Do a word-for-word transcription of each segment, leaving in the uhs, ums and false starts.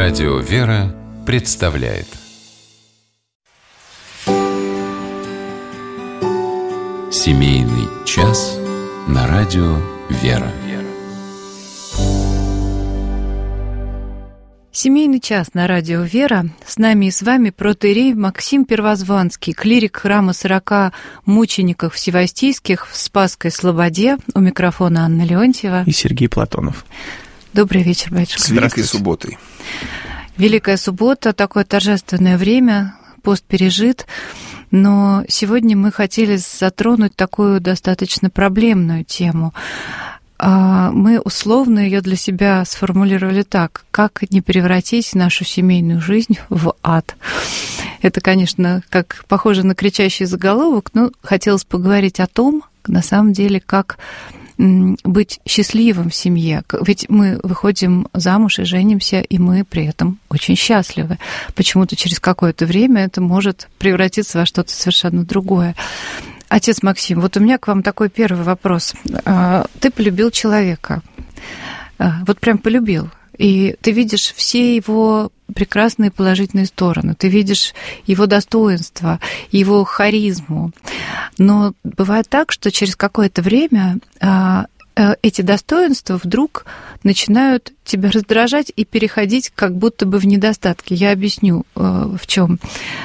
Радио «Вера» представляет Семейный час на радио «Вера». Семейный час на радио «Вера». С нами и с вами протоиерей Максим Первозванский, клирик храма сорока мучеников всевостийских в Спасской Слободе. У микрофона Анна Леонтьева и Сергей Платонов. Добрый вечер, батюшка. С Великой субботой. Великая суббота, такое торжественное время, пост пережит. Но сегодня мы хотели затронуть такую достаточно проблемную тему. Мы условно ее для себя сформулировали так: как не превратить нашу семейную жизнь в ад. Это, конечно, как похоже на кричащий заголовок, но хотелось поговорить о том, на самом деле, как быть счастливым в семье. Ведь мы выходим замуж и женимся, и мы при этом очень счастливы. Почему-то через какое-то время это может превратиться во что-то совершенно другое. Отец Максим, вот у меня к вам такой первый вопрос. Ты полюбил человека, вот прям полюбил, и ты видишь все его прекрасные положительные стороны, ты видишь его достоинства, его харизму. Но бывает так, что через какое-то время эти достоинства вдруг начинают тебя раздражать и переходить как будто бы в недостатки. Я объясню, в чем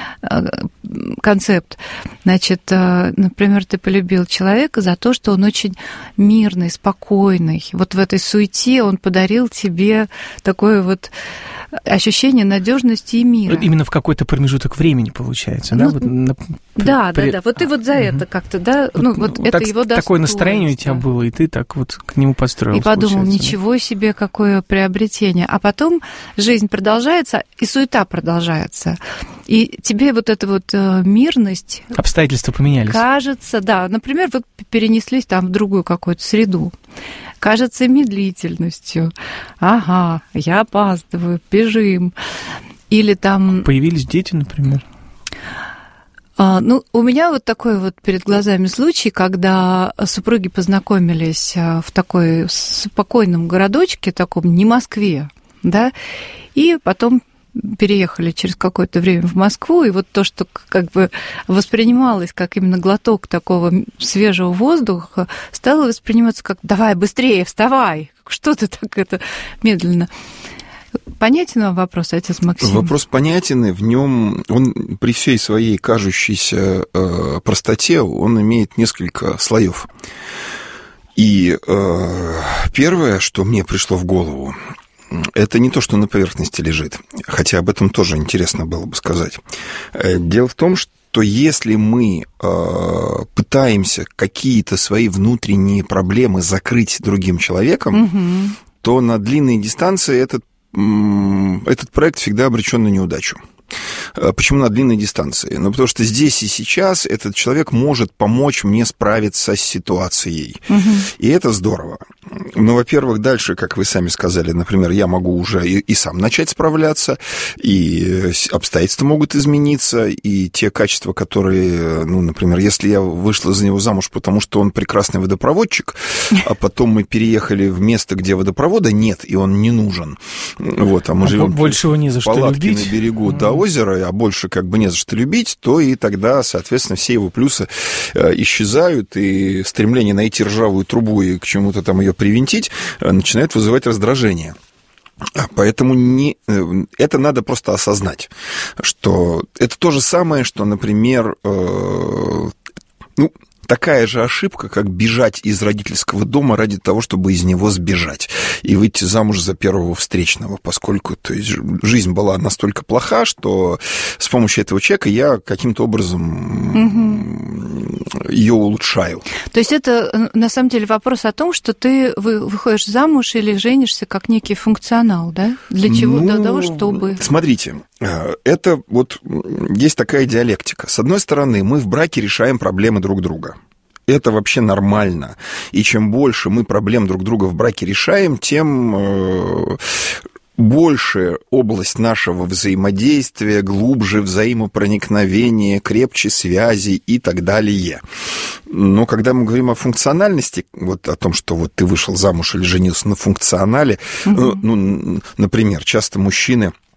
концепт. Значит, например, ты полюбил человека за то, что он очень мирный, спокойный. Вот в этой суете он подарил тебе такое вот ощущение надежности и мира. Именно в какой-то промежуток времени, получается, ну, да? Вот на... Да, при... да, да. Вот ты вот за это как-то, да? Вот, ну, вот вот это так, его достоинство. Такое настроение у тебя было, и ты так вот к нему подстроился. И подумал, получается, ничего да? себе, какое приобретение. А потом жизнь продолжается, и суета продолжается. И тебе вот эта вот мирность... Обстоятельства поменялись. Кажется, да. Например, вы перенеслись там в другую какую-то среду. Кажется медлительностью. Ага, я опаздываю, бежим. Или там... Появились дети, например? А, ну, у меня вот такой вот перед глазами случай, когда супруги познакомились в такой спокойном городочке, таком не Москве, да, и потом переехали через какое-то время в Москву, и вот то, что как бы воспринималось как именно глоток такого свежего воздуха, стало восприниматься как «давай, быстрее, вставай!» Что ты так это медленно? Понятен вам вопрос, отец Максим? Вопрос понятен, и в нем он при всей своей кажущейся э, простоте, он имеет несколько слоев. И э, первое, что мне пришло в голову, это не то, что на поверхности лежит, хотя об этом тоже интересно было бы сказать. Дело в том, что если мы пытаемся какие-то свои внутренние проблемы закрыть другим человеком, угу. то на длинные дистанции этот, этот проект всегда обречен на неудачу. Почему на длинной дистанции? Ну, потому что здесь и сейчас этот человек может помочь мне справиться с ситуацией. Угу. И это здорово. Ну, во-первых, дальше, как вы сами сказали, например, я могу уже и, и сам начать справляться, и обстоятельства могут измениться, и те качества, которые, ну, например, если я вышла за него замуж, потому что он прекрасный водопроводчик, а потом мы переехали в место, где водопровода нет, и он не нужен. Вот, а мы а живем больше его не за что палатки любить. На берегу до озера, а больше как бы не за что любить, то и тогда, соответственно, все его плюсы исчезают, и стремление найти ржавую трубу и к чему-то там ее привинтить начинает вызывать раздражение. Поэтому не, это надо просто осознать, что это то же самое, что, например, э, ну, такая же ошибка, как бежать из родительского дома ради того, чтобы из него сбежать и выйти замуж за первого встречного, поскольку то есть, жизнь была настолько плоха, что с помощью этого человека я каким-то образом угу. ее улучшаю. То есть это на самом деле вопрос о том, что ты выходишь замуж или женишься как некий функционал, да? Для чего? Ну, для того, чтобы... Смотрите, это вот есть такая диалектика. С одной стороны, мы в браке решаем проблемы друг друга. Это вообще нормально. И чем больше мы проблем друг друга в браке решаем, тем больше область нашего взаимодействия, глубже взаимопроникновения, крепче связи и так далее. Но когда мы говорим о функциональности, вот о том, что вот ты вышел замуж или женился на функционале, угу. ну, например, часто мужчины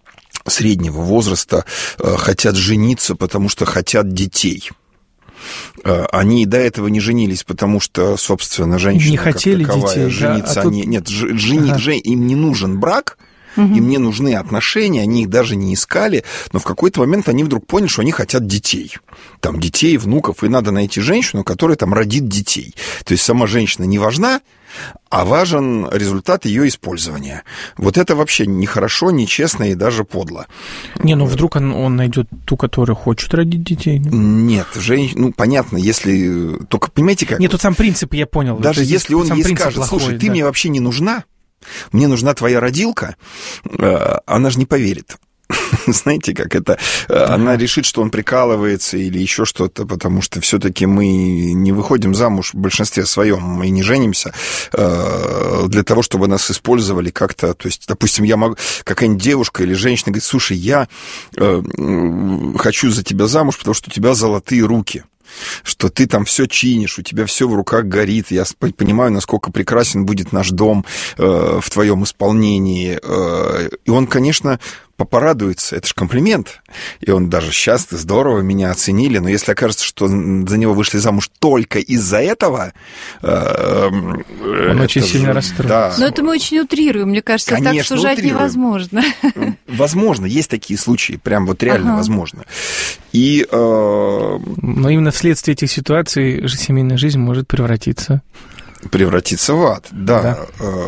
среднего возраста хотят жениться, потому что хотят детей. Они и до этого не женились, потому что, собственно, женщина не хотели как таковая, детей, жениться да? А они... тут... Нет, жени... ага. Жен... им не нужен брак, угу. Им не нужны отношения, они их даже не искали, но в какой-то момент они вдруг поняли, что они хотят детей. Там детей, внуков, и надо найти женщину, которая там родит детей. То есть сама женщина не важна, а важен результат ее использования. Вот это вообще нехорошо, нечестно и даже подло. Не, ну вдруг он, он найдет ту, которая хочет родить детей? Нет, женщ... ну понятно, если... Только понимаете как... Нет, тут сам принцип, я понял. Даже это если он ей скажет, плохой, слушай, да. ты мне вообще не нужна, мне нужна твоя родилка, она же не поверит. Знаете, как это... Ага. Она решит, что он прикалывается или еще что-то, потому что все-таки мы не выходим замуж в большинстве своем, мы не женимся для того, чтобы нас использовали как-то. То есть, допустим, я могу... Какая-нибудь девушка или женщина говорит, слушай, я хочу за тебя замуж, потому что у тебя золотые руки. Что ты там все чинишь, у тебя все в руках горит. Я понимаю, насколько прекрасен будет наш дом э, в твоем исполнении. Э, и он, конечно, порадуется. Это же комплимент. И он даже счастлив, здорово, меня оценили. Но если окажется, что за него вышли замуж только из-за этого... Э, он очень сильно расстроится. Да. Но это мы очень утрируем. Мне кажется, конечно, так сужать утрируем. Невозможно. Возможно, есть такие случаи. Прям вот реально ага. возможно. И... Э, Но именно вследствие этих ситуаций же семейная жизнь может превратиться... Превратиться в ад, да. да.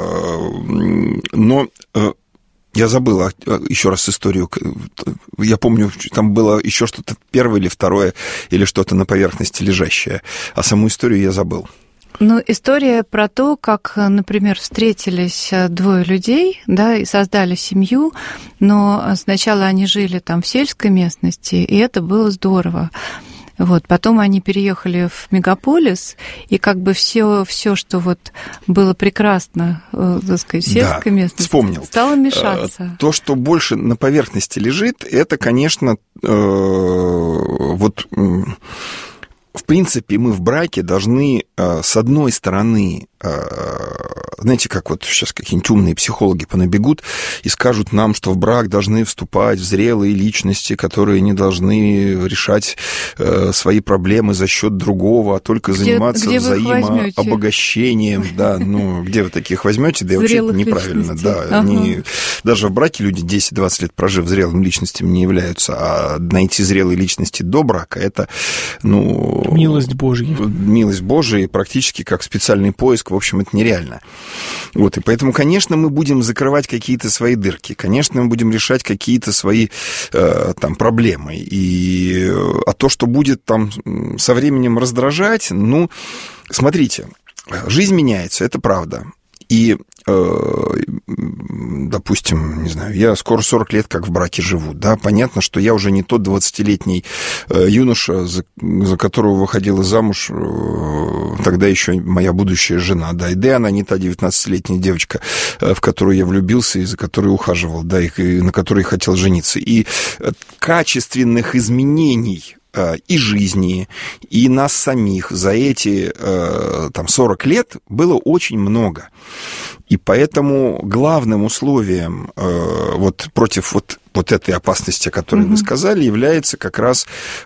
Но я забыл еще раз историю. Я помню, там было еще что-то первое или второе, или что-то на поверхности лежащее. А саму историю я забыл. Ну, история про то, как, например, встретились двое людей, да, и создали семью, но сначала они жили там в сельской местности, и это было здорово. Вот, потом они переехали в мегаполис, и как бы все, все, что вот было прекрасно, так сказать, в сельской да, местности, вспомнил. Стало мешаться. То, что больше на поверхности лежит, это, конечно, вот... В принципе, мы в браке должны, с одной стороны, знаете, как вот сейчас какие-нибудь умные психологи понабегут и скажут нам, что в брак должны вступать зрелые личности, которые не должны решать свои проблемы за счет другого, а только где, заниматься где взаимообогащением. Да, ну, где вы таких возьмете? Да, вообще это неправильно. Да, ага. они, даже в браке люди десять-двадцать лет прожив зрелыми личностями не являются, а найти зрелые личности до брака, это, ну... Милость Божья. Милость Божья, практически как специальный поиск, в общем, это нереально. Вот, и поэтому, конечно, мы будем закрывать какие-то свои дырки, конечно, мы будем решать какие-то свои э, там проблемы. И, а то, что будет там со временем раздражать, ну, смотрите, жизнь меняется, это правда. И, э, допустим, не знаю, я скоро сорок лет как в браке живу, да, понятно, что я уже не тот двадцатилетний э, юноша, за, за которого выходила замуж э, тогда еще моя будущая жена, да, и да, она не та девятнадцатилетняя девочка, э, в которую я влюбился и за которой ухаживал, да, и, и на которой хотел жениться. И э, качественных изменений и жизни, и нас самих за эти там, сорок лет было очень много. И поэтому главным условием вот, против вот, вот этой опасности, о которой mm-hmm. вы сказали, является как раз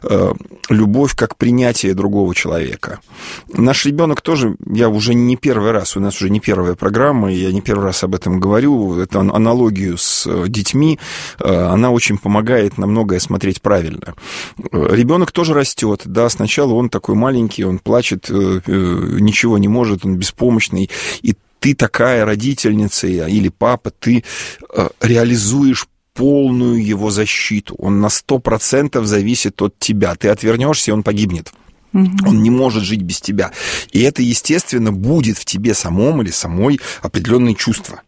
любовь как принятие другого человека. Наш ребенок тоже, я уже не первый раз, у нас уже не первая программа, и я не первый раз об этом говорю, эту аналогию с детьми, она очень помогает на многое смотреть правильно. Ребенок тоже растет, да, сначала он такой маленький, он плачет, ничего не может, он беспомощный, и ты такая родительница или папа, ты реализуешь полную его защиту. Он на сто процентов зависит от тебя. Ты отвернешься, и он погибнет. Угу. Он не может жить без тебя. И это, естественно, будет в тебе самом или самой определенные чувства.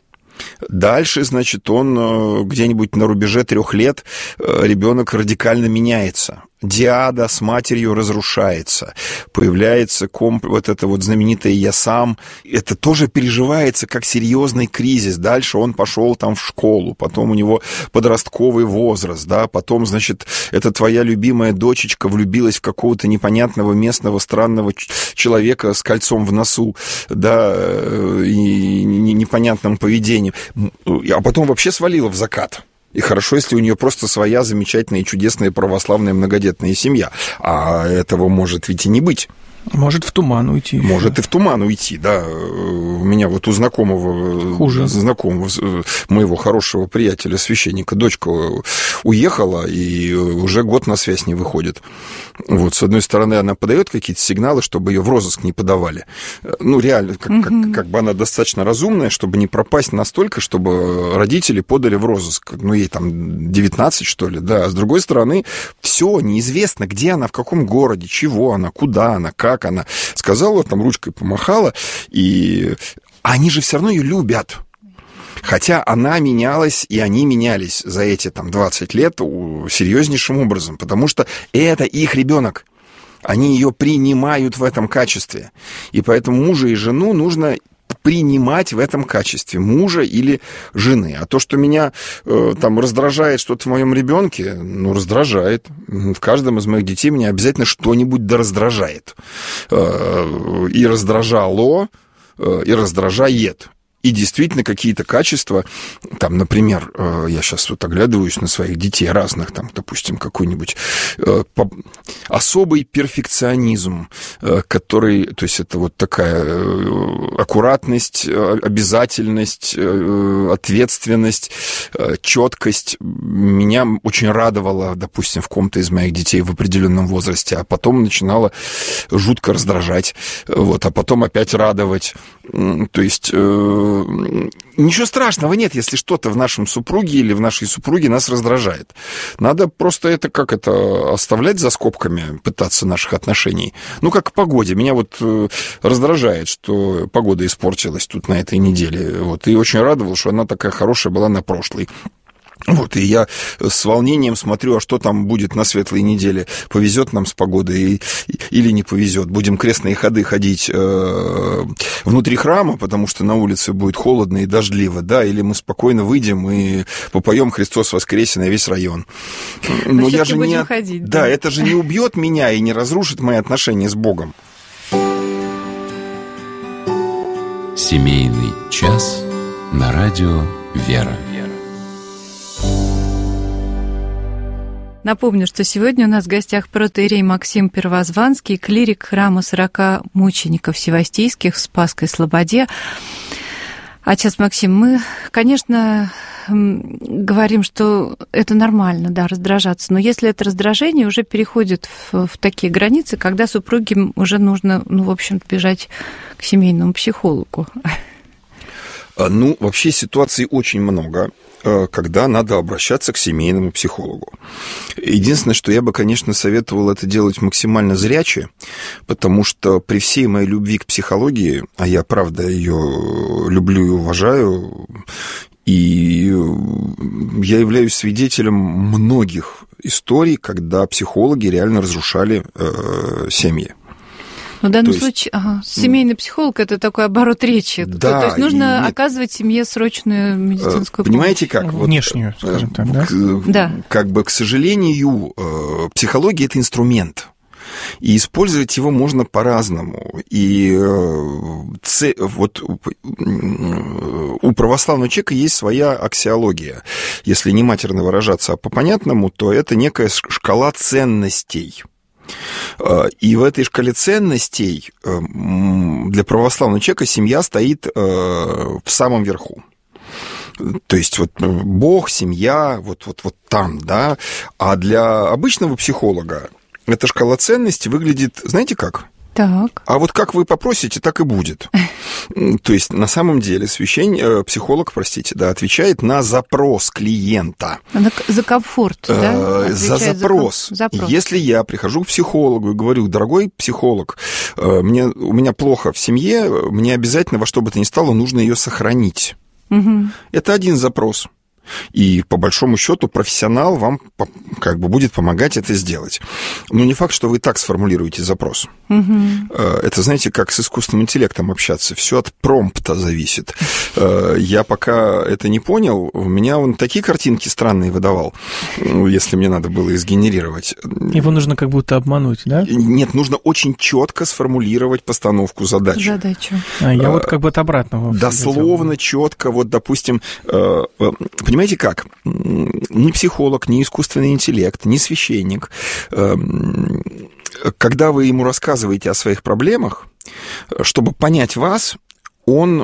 Дальше, значит, он где-нибудь на рубеже трех лет ребенок радикально меняется. Диада с матерью разрушается, появляется комп... вот это вот знаменитое «я сам». Это тоже переживается как серьезный кризис. Дальше он пошел там в школу, потом у него подростковый возраст, да, потом, значит, эта твоя любимая дочечка влюбилась в какого-то непонятного местного странного человека с кольцом в носу, да, и непонятным поведением, а потом вообще свалила в закат. И хорошо, если у нее просто своя замечательная и чудесная православная многодетная семья. А этого может ведь и не быть. Может в туман уйти. Может и в туман уйти, да. У меня вот у знакомого, Хуже. знакомого моего хорошего приятеля, священника, дочка уехала и уже год на связь не выходит. Вот, с одной стороны, она подает какие-то сигналы, чтобы ее в розыск не подавали. Ну, реально, как, mm-hmm. как, как бы она достаточно разумная, чтобы не пропасть настолько, чтобы родители подали в розыск. Ну, ей там девятнадцать, что ли, да. А с другой стороны, все неизвестно, где она, в каком городе, чего она, куда она, как как она сказала, там ручкой помахала, и они же все равно ее любят. Хотя она менялась, и они менялись за эти там двадцать лет серьезнейшим образом, потому что это их ребенок. Они ее принимают в этом качестве. И поэтому мужа и жену нужно принимать в этом качестве мужа или жены. А то, что меня э, там раздражает что-то в моем ребенке, ну, раздражает. В каждом из моих детей меня обязательно что-нибудь да раздражает. Э, и раздражало, э, и раздражает. И действительно какие-то качества, там, например, я сейчас вот оглядываюсь на своих детей разных, там, допустим, какой-нибудь особый перфекционизм, который, то есть это вот такая аккуратность, обязательность, ответственность, четкость меня очень радовала, допустим, в ком-то из моих детей в определенном возрасте, а потом начинала жутко раздражать, вот, а потом опять радовать, то есть... Ничего страшного нет, если что-то в нашем супруге или в нашей супруге нас раздражает. Надо просто это, как это, оставлять за скобками, пытаться наших отношений. Ну, как к погоде. Меня вот раздражает, что погода испортилась тут на этой неделе. Вот, и очень радовал, что она такая хорошая была на прошлой. Вот, и я с волнением смотрю, а что там будет на светлой неделе. Повезет нам с погодой или не повезет. Будем крестные ходы ходить э, внутри храма, потому что на улице будет холодно и дождливо, да, или мы спокойно выйдем и попоем «Христос воскресе» на весь район. Но, Но я же не... Ходить, да, да, это же не убьет меня и не разрушит мои отношения с Богом. Семейный час на радио «Вера». Напомню, что сегодня у нас в гостях протоиерей Максим Первозванский, клирик храма сорока мучеников севастийских в Спасской Слободе. Отец Максим, мы, конечно, говорим, что это нормально, да, раздражаться, но если это раздражение уже переходит в, в такие границы, когда супруге уже нужно, ну, в общем, бежать к семейному психологу. Ну, вообще ситуаций очень много, когда надо обращаться к семейному психологу. Единственное, что я бы, конечно, советовал это делать максимально зряче, потому что при всей моей любви к психологии, а я, правда, ее люблю и уважаю, и я являюсь свидетелем многих историй, когда психологи реально разрушали э, семьи. В данном то случае есть, ага, семейный психолог – это такой оборот речи. Да, то, то есть нужно и, оказывать семье срочную медицинскую понимаете, помощь. как? Внешнюю, вот, скажем так, да? Да. Как бы, к сожалению, психология – это инструмент. И использовать его можно по-разному. И вот у православного человека есть своя аксиология. Если не матерно выражаться, а по-понятному, то это некая шкала ценностей. И в этой шкале ценностей для православного человека семья стоит в самом верху. То есть вот Бог, семья, вот, вот, вот там, да. А для обычного психолога эта шкала ценностей выглядит, знаете как? Так. А вот как вы попросите, так и будет. То есть, на самом деле, священник, психолог, простите, да, отвечает на запрос клиента. За комфорт, да? За запрос. За запрос. Если я прихожу к психологу и говорю: дорогой психолог, мне, у меня плохо в семье, мне обязательно во что бы то ни стало нужно ее сохранить. Угу. Это один запрос. И, по большому счету, профессионал вам как бы будет помогать это сделать. Но не факт, что вы так сформулируете запрос. Угу. Это, знаете, как с искусственным интеллектом общаться. Все от промпта зависит. Я пока это не понял, у меня он такие картинки странные выдавал, если мне надо было их сгенерировать. Его нужно как будто обмануть, да? Нет, нужно очень четко сформулировать постановку задачи. Задачу. А я вот как бы от обратного. Дословно, четко. Вот, допустим, понимаете как? Ни психолог, ни искусственный интеллект, ни священник, когда вы ему рассказываете о своих проблемах, чтобы понять вас, он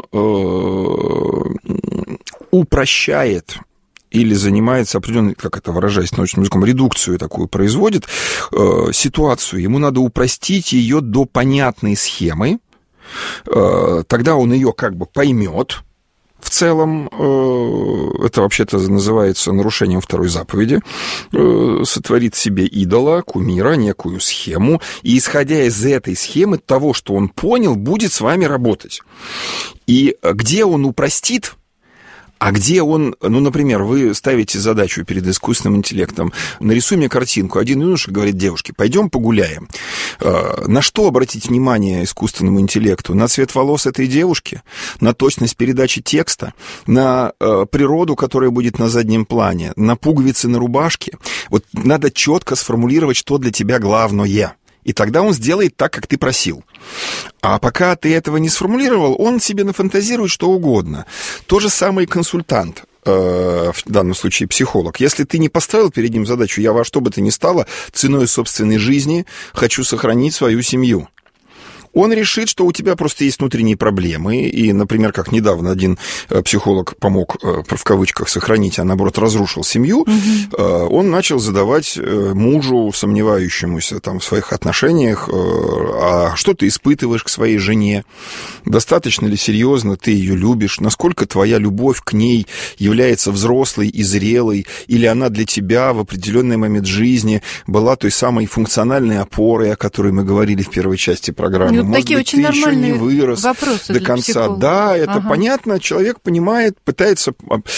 упрощает или занимается определенной, как это выражаясь научным языком, редукцию такую производит, э, ситуацию. Ему надо упростить ее до понятной схемы, э, тогда он ее как бы поймет. В целом, э, это вообще-то называется нарушением второй заповеди, э, сотворит себе идола, кумира, некую схему, и, исходя из этой схемы, того, что он понял, будет с вами работать. И где он упростит, а где он, ну, например, вы ставите задачу перед искусственным интеллектом, нарисуй мне картинку. Один юноша говорит девушке, пойдем погуляем. На что обратить внимание искусственному интеллекту? На цвет волос этой девушки, на точность передачи текста, на природу, которая будет на заднем плане, на пуговицы на рубашке. Вот надо четко сформулировать, что для тебя главное. И тогда он сделает так, как ты просил. А пока ты этого не сформулировал, он себе нафантазирует что угодно. То же самое и консультант, э, в данном случае психолог. Если ты не поставил перед ним задачу, я во что бы то ни стало, ценой собственной жизни хочу сохранить свою семью, он решит, что у тебя просто есть внутренние проблемы. И, например, как недавно один психолог помог, в кавычках, сохранить, а наоборот разрушил семью, угу. Он начал задавать мужу, сомневающемуся там, в своих отношениях, а что ты испытываешь к своей жене, достаточно ли серьезно ты ее любишь, насколько твоя любовь к ней является взрослой и зрелой, или она для тебя в определенный момент жизни была той самой функциональной опорой, о которой мы говорили в первой части программы. Может Такие быть, очень ты еще не вырос вопросы до конца. Психолога. Да, это ага. понятно. Человек понимает, пытается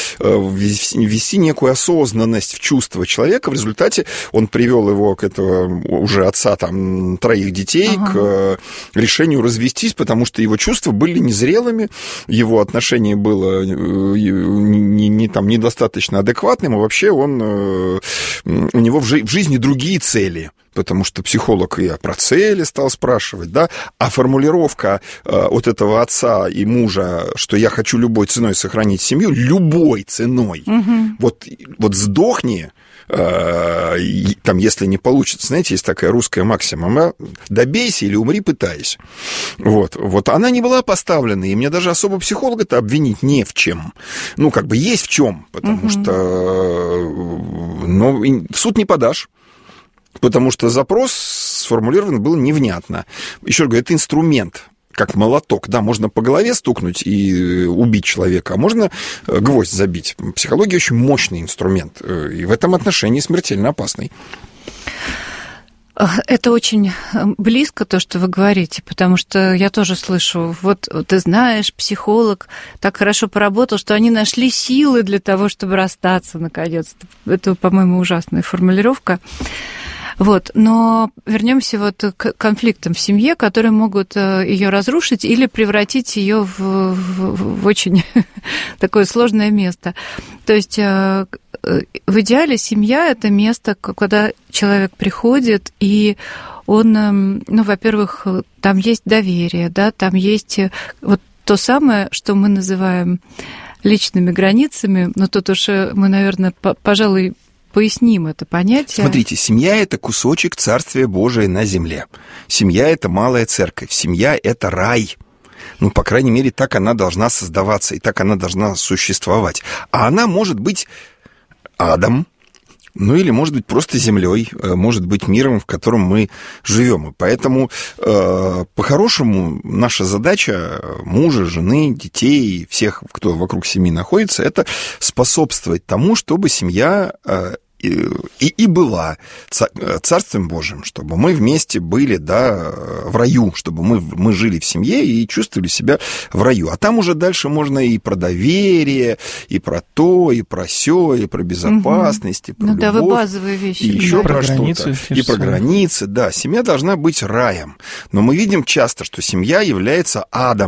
ввести некую осознанность в чувства человека. В результате он привел его к этому уже отца там, троих детей ага. к решению развестись, потому что его чувства были незрелыми, его отношение было не, не, там, недостаточно адекватным, и вообще он, у него в, жи- в жизни другие цели. Потому что психолог и про цели стал спрашивать, да, а формулировка э, вот этого отца и мужа, что я хочу любой ценой сохранить семью, любой ценой, угу. вот, вот сдохни, э, там, если не получится, знаете, есть такая русская максима, добейся или умри, пытаясь. Вот, вот она не была поставлена, и мне даже особо психолога-то обвинить не в чем. Ну, как бы есть в чем, потому угу. что, ну, в суд не подашь. Потому что запрос сформулирован был невнятно. Еще раз говорю, это инструмент, как молоток. Да, можно по голове стукнуть и убить человека, а можно гвоздь забить. Психология очень мощный инструмент, и в этом отношении смертельно опасный. Это очень близко, то, что вы говорите, потому что я тоже слышу, вот ты знаешь, психолог так хорошо поработал, что они нашли силы для того, чтобы расстаться наконец-то. Это, по-моему, ужасная формулировка. Вот, но вернемся вот к конфликтам в семье, которые могут ее разрушить или превратить ее в, в, в очень такое сложное место. То есть в идеале семья – это место, куда человек приходит, и он, ну, во-первых, там есть доверие, да, там есть вот то самое, что мы называем личными границами, но тут уж мы, наверное, пожалуй, поясним это понятие. Смотрите, семья – это кусочек Царствия Божия на земле. Семья – это малая церковь. Семья – это рай. Ну, по крайней мере, так она должна создаваться, и так она должна существовать. А она может быть адом, ну или может быть просто землей, может быть миром, в котором мы живем. И поэтому, э, по-хорошему, наша задача мужа, жены, детей, всех, кто вокруг семьи находится, это способствовать тому, чтобы семья э, и, и, и была Царствием Божьим, чтобы мы вместе были, да, в раю, чтобы мы, мы жили в семье и чувствовали себя в раю. А там уже дальше можно и про доверие, и про то, и про сё, и про безопасность, угу. и про ну, любовь. Да, вы базовые вещи. И еще про, про что-то. И про границы, да. Семья должна быть раем. Но мы видим часто, что семья является адом.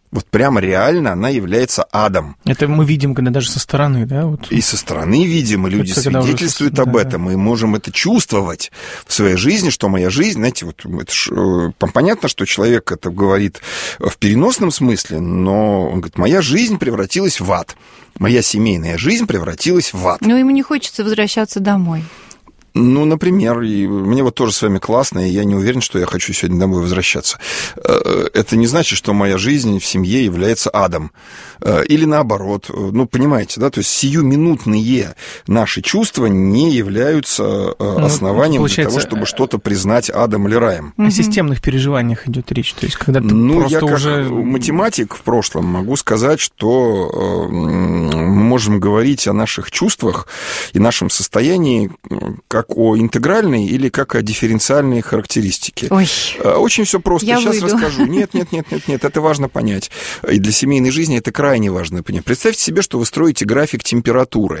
Вот прямо реально она является адом. Это мы видим, когда даже со стороны, да? Вот. И со стороны видим, и люди свидетельствуют уже... об да, этом, да. И можем это чувствовать в своей жизни, что моя жизнь, знаете, вот это ж, понятно, что человек это говорит в переносном смысле, но он говорит, моя жизнь превратилась в ад. Моя семейная жизнь превратилась в ад. Но ему не хочется возвращаться домой. Ну, например, и мне вот тоже с вами классно, и я не уверен, что я хочу сегодня домой возвращаться. Это не значит, что моя жизнь в семье является адом. Или наоборот. Ну, понимаете, да? То есть сиюминутные наши чувства не являются основанием ну, для того, чтобы что-то признать адом или раем. О системных переживаниях идет речь. То есть, когда ты ну, просто я как уже... математик в прошлом могу сказать, что мы можем говорить о наших чувствах и нашем состоянии как о интегральной или как о дифференциальной характеристике. Ой, очень все просто. Я Сейчас выйду. расскажу. Нет, нет, нет, нет, нет, это важно понять. И для семейной жизни это крайне важно понять. Представьте себе, что вы строите график температуры.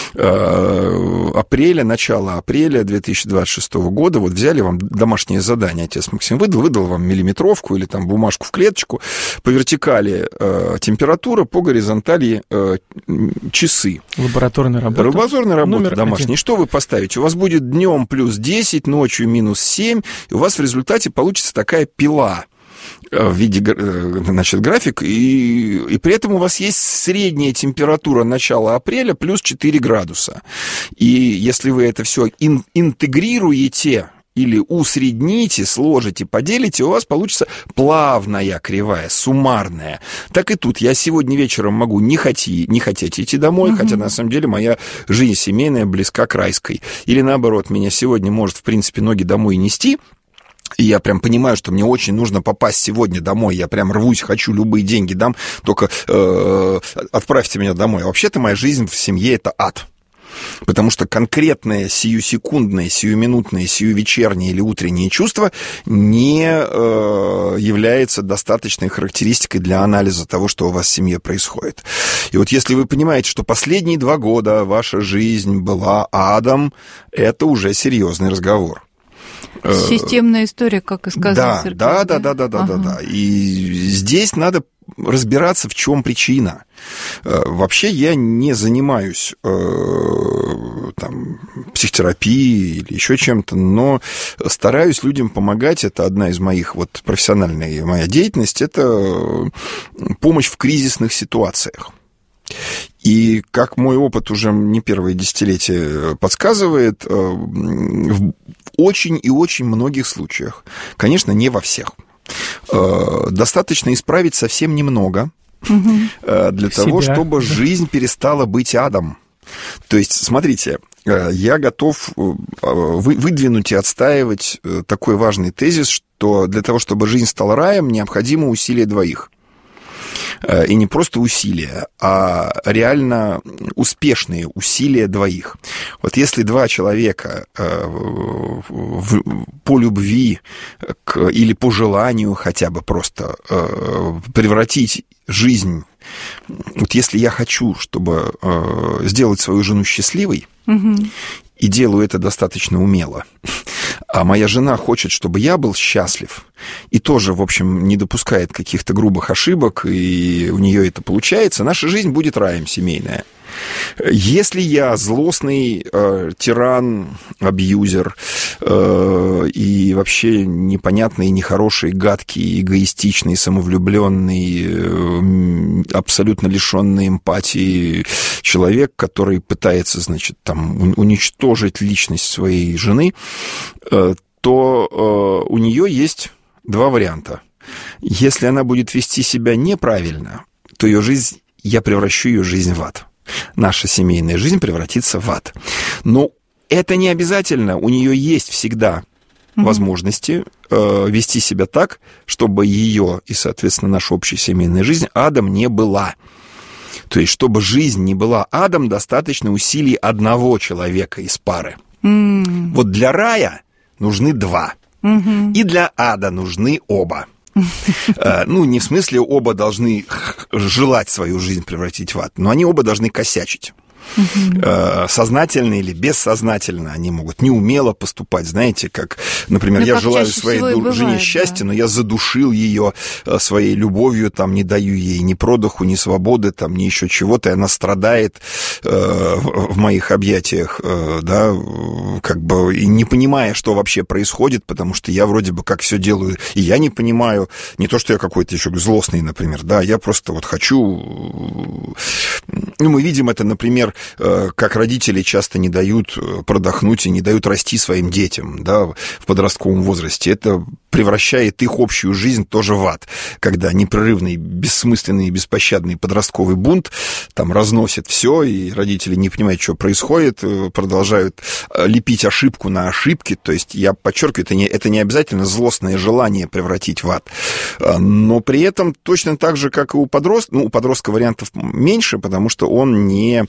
Апреля, начало апреля две тысячи двадцать шестого года, вот взяли вам домашнее задание, отец Максим выдал, выдал вам миллиметровку или там бумажку в клеточку, по вертикали температура, по горизонтали часы. Лабораторная работа. Лабораторная работа Номер домашняя. один. Что вы поставите? У вас будет днем плюс десять, ночью минус семь, и у вас в результате получится такая пила в виде, значит, график, и, и при этом у вас есть средняя температура начала апреля плюс четыре градуса. И если вы это все ин, интегрируете или усредните, сложите, поделите, у вас получится плавная кривая, суммарная. Так и тут. Я сегодня вечером могу не, хоти, не хотеть идти домой, mm-hmm. хотя на самом деле моя жизнь семейная близка к райской. Или наоборот, меня сегодня может, в принципе, ноги домой нести, и я прям понимаю, что мне очень нужно попасть сегодня домой. Я прям рвусь, хочу, любые деньги дам, только э, отправьте меня домой. А вообще-то моя жизнь в семье – это ад. Потому что конкретное сиюсекундное, сиюминутное, сиювечернее или утреннее чувство не э, является достаточной характеристикой для анализа того, что у вас в семье происходит. И вот если вы понимаете, что последние два года ваша жизнь была адом, это уже серьезный разговор. Системная история, как и сказал да, Сергей. Да, да, да, да, да, ага. да, да. И здесь надо разбираться, в чем причина. Вообще я не занимаюсь там, психотерапией или еще чем-то, но стараюсь людям помогать. Это одна из моих вот профессиональной моя деятельность. Это помощь в кризисных ситуациях. И как мой опыт уже не первое десятилетие подсказывает, в очень и очень многих случаях, конечно, не во всех, достаточно исправить совсем немного угу. для Себя. того, чтобы жизнь перестала быть адом. То есть, смотрите, я готов выдвинуть и отстаивать такой важный тезис, что для того, чтобы жизнь стала раем, необходимо усилие двоих. И не просто усилия, а реально успешные усилия двоих. Вот если два человека по любви или по желанию хотя бы просто превратить жизнь, вот если я хочу, чтобы сделать свою жену счастливой, угу. и делаю это достаточно умело, а моя жена хочет, чтобы я был счастлив, и тоже, в общем, не допускает каких-то грубых ошибок, и у нее это получается, наша жизнь будет раем семейная. Если я злостный э, тиран, абьюзер э, и вообще непонятный, нехороший, гадкий, эгоистичный, самовлюбленный, э, абсолютно лишенный эмпатии человек, который пытается, значит, там, уничтожить личность своей жены, э, то э, у нее есть два варианта. Если она будет вести себя неправильно, то ее жизнь, я превращу ее жизнь в ад. Наша семейная жизнь превратится в ад. Но это не обязательно. У нее есть всегда mm-hmm. возможности э, вести себя так, чтобы ее и, соответственно, наша общая семейная жизнь адом не была. То есть, чтобы жизнь не была адом, достаточно усилий одного человека из пары. Mm-hmm. Вот для рая нужны два. Mm-hmm. И для ада нужны оба. Ну, не в смысле оба должны желать свою жизнь превратить в ад, но они оба должны косячить. Угу. Сознательно или бессознательно они могут неумело поступать. Знаете, как, например, ну, я как желаю своей ду- жене счастья, да. но я задушил ее своей любовью, там, не даю ей ни продыху, ни свободы, там, ни еще чего-то, и она страдает э, в, в моих объятиях, э, да, как бы и не понимая, что вообще происходит, потому что я вроде бы как все делаю, и я не понимаю, не то, что я какой-то еще злостный, например, да, я просто вот хочу... Ну, мы видим это, например, как родители часто не дают продохнуть и не дают расти своим детям, да, в подростковом возрасте. Это превращает их общую жизнь тоже в ад, когда непрерывный, бессмысленный и беспощадный подростковый бунт там разносит все, и родители не понимают, что происходит, продолжают лепить ошибку на ошибки. То есть, я подчеркиваю, это не, это не обязательно злостное желание превратить в ад, но при этом точно так же, как и у подростка, ну, у подростка вариантов меньше, потому что он не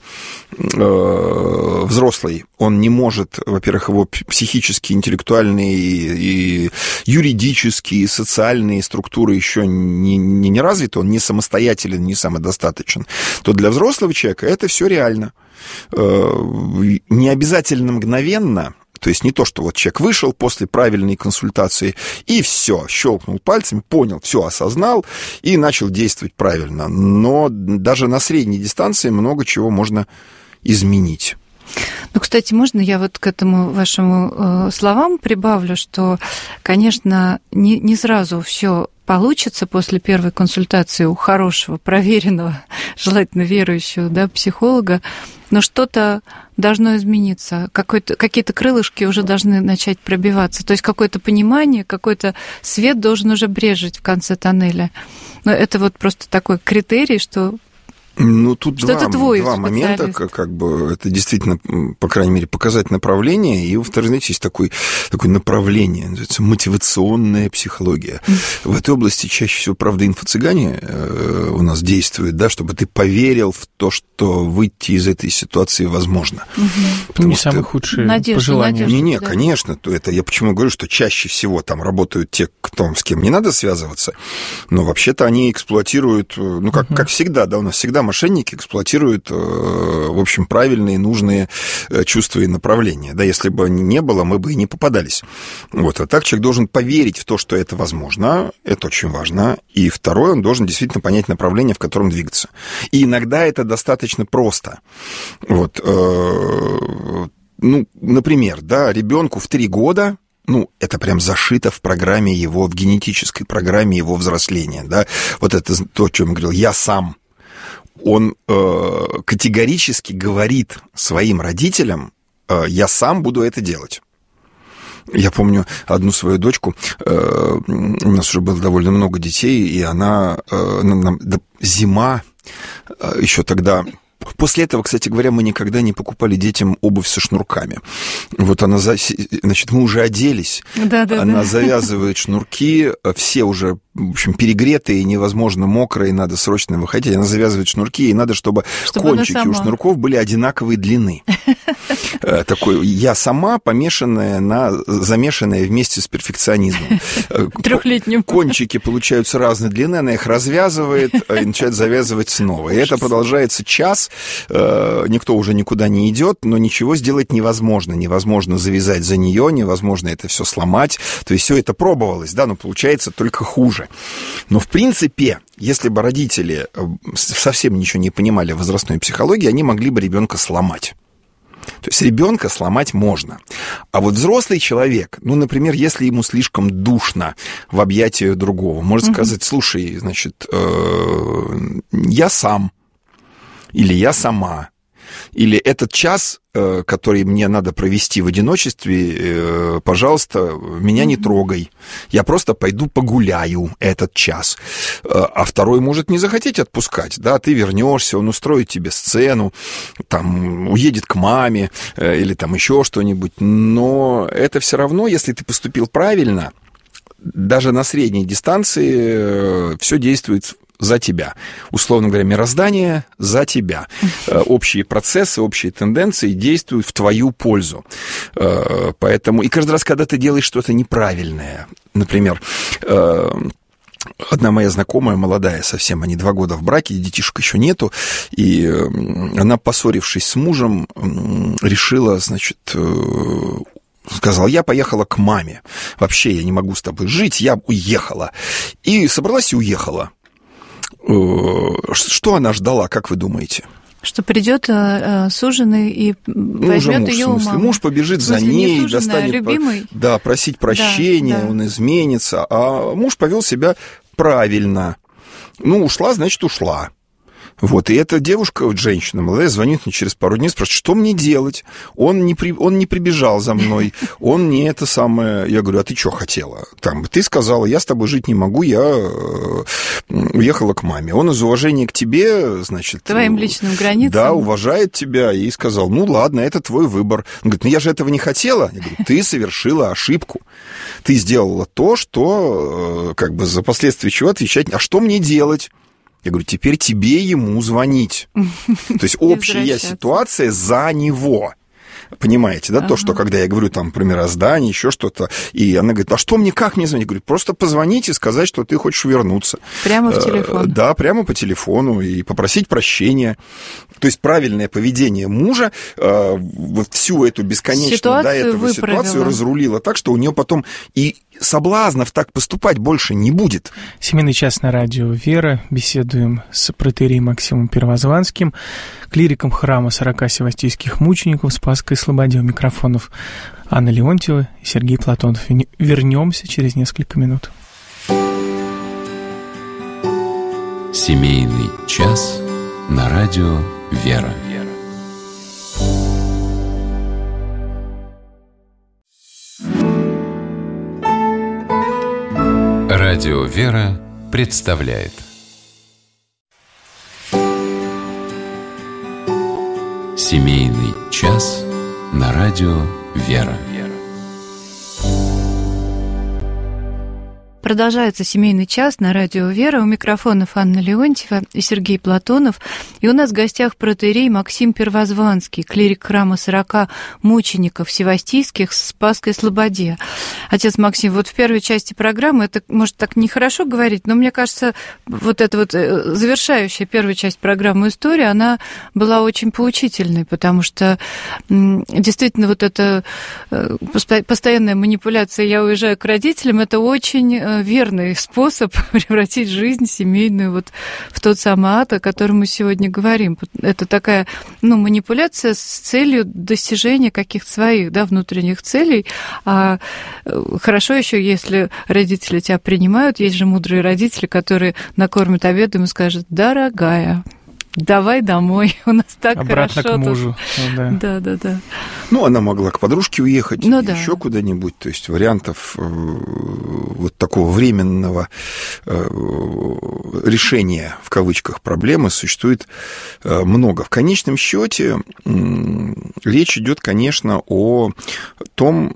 э, взрослый, он не может, во-первых, его психические, интеллектуальные и, и юридические, и социальные структуры еще не, не, не развиты, он не самостоятелен, не самодостаточен, то для взрослого человека это все реально. Э, не обязательно мгновенно. То есть не то, что вот человек вышел после правильной консультации и все, щелкнул пальцами, понял, все осознал и начал действовать правильно. Но даже на средней дистанции много чего можно изменить. Ну, кстати, можно я вот к этому вашему э, словам прибавлю, что, конечно, не, не сразу все получится после первой консультации у хорошего, проверенного, желательно верующего, да, психолога, но что-то должно измениться, какой-то, какие-то крылышки уже должны начать пробиваться, то есть какое-то понимание, какой-то свет должен уже брезжить в конце тоннеля. Но это вот просто такой критерий, что... Ну, тут Что два, два момента, как, как бы, это действительно, по крайней мере, показать направление, и, во-вторых, знаете, есть такое, такое направление, называется мотивационная психология. Mm. В этой области чаще всего, правда, инфо-цыгане э, у нас действуют, да, чтобы ты поверил в то, что выйти из этой ситуации возможно. Mm-hmm. Не самые худшие надежда, пожелания. Не-не, да. Конечно, то это я почему говорю, что чаще всего там работают те, кто, с кем не надо связываться, но вообще-то они эксплуатируют, ну, как, mm-hmm. как всегда, да, у нас всегда мошенники эксплуатируют, в общем, правильные, нужные чувства и направления. Да, если бы не было, мы бы и не попадались. Вот. А так человек должен поверить в то, что это возможно, это очень важно. И второе, он должен действительно понять направление, в котором двигаться. И иногда это достаточно просто. Вот. Ну, например, да, ребенку в три года, ну, это прям зашито в программе его, в генетической программе его взросления, да. Вот это то, о чем я говорил, я сам. Он э, категорически говорит своим родителям, э, я сам буду это делать. Я помню одну свою дочку, э, у нас уже было довольно много детей, и она, э, нам, зима, э, еще тогда... После этого, кстати говоря, мы никогда не покупали детям обувь со шнурками. Вот она, значит, мы уже оделись, да, да, она да. завязывает шнурки, все уже, в общем, перегретые, невозможно мокрые, надо срочно выходить. Она завязывает шнурки, и надо, чтобы, чтобы кончики у шнурков были одинаковой длины. Такой я сама помешанная на, замешанная вместе с перфекционизмом. Трехлетним. Кончики получаются разной длины, она их развязывает и начинает завязывать снова. И это продолжается час. Никто уже никуда не идет, но ничего сделать невозможно. Невозможно завязать за нее, невозможно это все сломать. То есть все это пробовалось, да, но получается только хуже. Но в принципе, если бы родители совсем ничего не понимали в возрастной психологии, они могли бы ребенка сломать. То есть ребенка сломать можно. А вот взрослый человек, ну, например, если ему слишком душно в объятии другого, может mm-hmm. сказать, слушай, значит, э, я сам, или я сама, или этот час, который мне надо провести в одиночестве, пожалуйста, меня не трогай. Я просто пойду погуляю этот час. А второй может не захотеть отпускать. Да, ты вернешься, он устроит тебе сцену, там, уедет к маме или там еще что-нибудь. Но это все равно, если ты поступил правильно, даже на средней дистанции все действует за тебя. Условно говоря, мироздание за тебя. Общие процессы, общие тенденции действуют в твою пользу. Поэтому, и каждый раз, когда ты делаешь что-то неправильное, например, одна моя знакомая, молодая совсем, они два года в браке, детишек еще нету, и она, поссорившись с мужем, решила, значит, сказала, я поехала к маме, вообще я не могу с тобой жить, я уехала. И собралась и уехала. Что она ждала, как вы думаете? Что придет э, суженый и возьмет ее у мамы. Муж побежит за ней, не суженый, достанет, а любимый? Да, просить прощения, да, да. Он изменится. А муж повел себя правильно. Ну, ушла, значит, ушла. Вот, и эта девушка, вот женщина молодая, звонит мне через пару дней, спрашивает, что мне делать? Он не, при, он не прибежал за мной, он не это самое... Я говорю, а ты что хотела? Там, ты сказала, я с тобой жить не могу, я уехала к маме. Он из уважения к тебе, значит... Твоим личным границам. Да, уважает тебя, и сказал, ну ладно, это твой выбор. Он говорит, ну я же этого не хотела. Я говорю, ты совершила ошибку. Ты сделала то, что, как бы, за последствия чего отвечать. А что мне делать? Я говорю, теперь тебе ему звонить. То есть общая ситуация за него. Понимаете, да, ага. То, что когда я говорю там про мироздание, еще что-то, и она говорит, а что мне, как мне звонить? Я говорю, просто позвонить и сказать, что ты хочешь вернуться. Прямо в телефон? Да, прямо по телефону, и попросить прощения. То есть правильное поведение мужа вот всю эту бесконечную ситуацию до этого выправила. Ситуацию разрулило так, что у нее потом и соблазнов так поступать больше не будет. Семейный час на радио «Вера». Беседуем с протоиереем Максимом Первозванским, клириком храма сорока севастийских мучеников Спасской Слободе. У микрофонов Анна Леонтьева и Сергей Платонов. Вернемся через несколько минут. Семейный час на радио «Вера». Радио «Вера» представляет Семейный час на радио «Вера». Продолжается «Семейный час» на радио «Вера». У микрофонов Анна Леонтьева и Сергей Платонов. И у нас в гостях протоиерей Максим Первозванский, клирик храма сорока мучеников севастийских в Спасской Слободе. Отец Максим, вот в первой части программы, это, может, так нехорошо говорить, но мне кажется, вот эта вот завершающая первая часть программы «История», она была очень поучительной, потому что действительно вот эта постоянная манипуляция «я уезжаю к родителям» — это очень верный способ превратить жизнь семейную вот в тот самый ад, о котором мы сегодня говорим. Это такая, ну, манипуляция с целью достижения каких-то своих, да, внутренних целей. А хорошо еще, если родители тебя принимают. Есть же мудрые родители, которые накормят обедом и скажут: дорогая, давай домой, у нас так обратно хорошо. Обратно к мужу. Ну, да. да, да, да. Ну, она могла к подружке уехать, ну, еще да. куда-нибудь. То есть вариантов э, вот такого временного э, решения, в кавычках, проблемы существует э, много. В конечном счете э, речь идет, конечно, о том,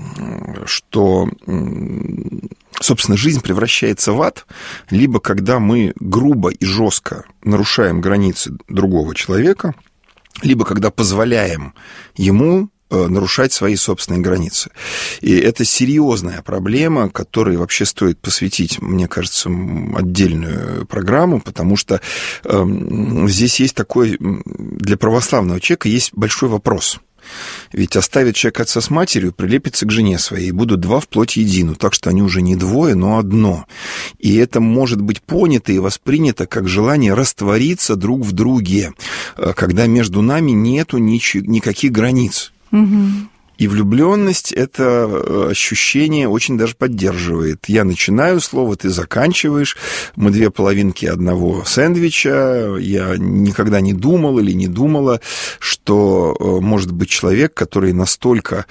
что... Э, собственно, жизнь превращается в ад, либо когда мы грубо и жестко нарушаем границы другого человека, либо когда позволяем ему нарушать свои собственные границы. И это серьезная проблема, которой вообще стоит посвятить, мне кажется, отдельную программу, потому что э, здесь есть такой, для православного человека есть большой вопрос. Ведь оставит человек отца с матерью, прилепится к жене своей, и будут два в плоть едину, так что они уже не двое, но одно. И это может быть понято и воспринято как желание раствориться друг в друге, когда между нами нету нич- никаких границ. Угу. И влюбленность это ощущение очень даже поддерживает. Я начинаю слово, ты заканчиваешь. Мы две половинки одного сэндвича. Я никогда не думал или не думала, что может быть человек, который настолько